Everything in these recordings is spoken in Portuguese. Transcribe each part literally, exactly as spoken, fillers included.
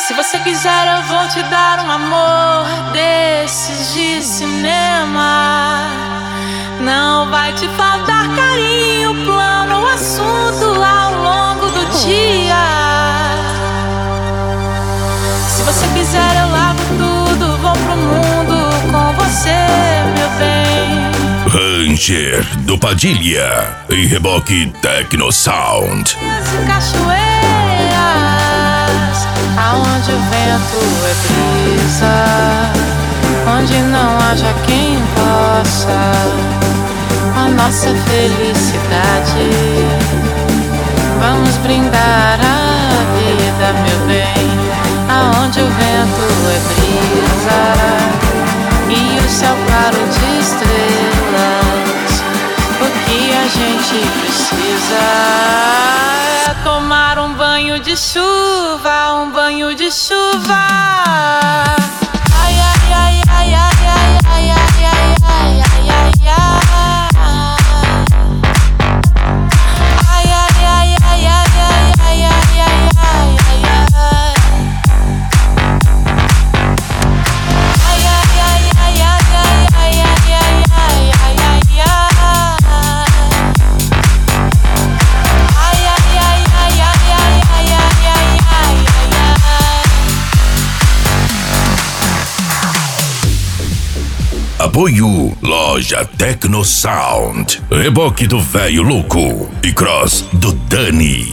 Se você quiser eu vou te dar um amor desses de cinema. Não vai te faltar carinho, plano ou assunto ao longo do dia. Se você quiser eu largo tudo, vou pro mundo com você, meu bem. Ranger do Padilha em Reboque Tecno Sound. As cachoeiras, aonde o vento é brisa, onde não haja quem possa a nossa felicidade. Vamos brindar a vida, meu bem, aonde o vento é brisa e o céu claro de estrelas. O que a gente precisa é tomar um banho de chuva, um banho de chuva. Ai, ai, ai, ai, ai, ai, ai, ai, ai, ai, ai, ai, ai. Ai, ai, ai, ai, ai, ai, ai, ai, ai, ai, ai, ai. Apoio Loja Tecno Sound, Reboque do Velho Louco e Cross do Dani.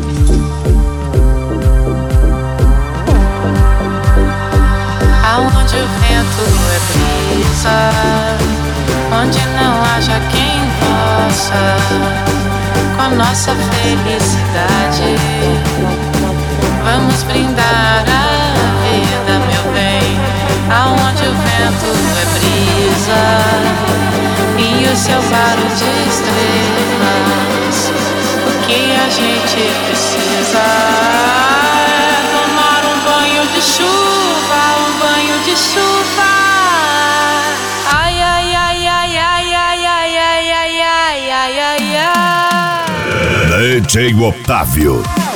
Aonde o vento é brisa, onde não haja quem possa com a nossa felicidade. Vamos brindar a vida, meu bem, aonde o vento é brisa e o céu claro de estrelas. O que a gente precisa é tomar um banho de chuva, um banho de chuva. Ai, ai, ai, ai, ai, ai, ai, ai, ai, ai, ai, ai, ai. D J Otávio.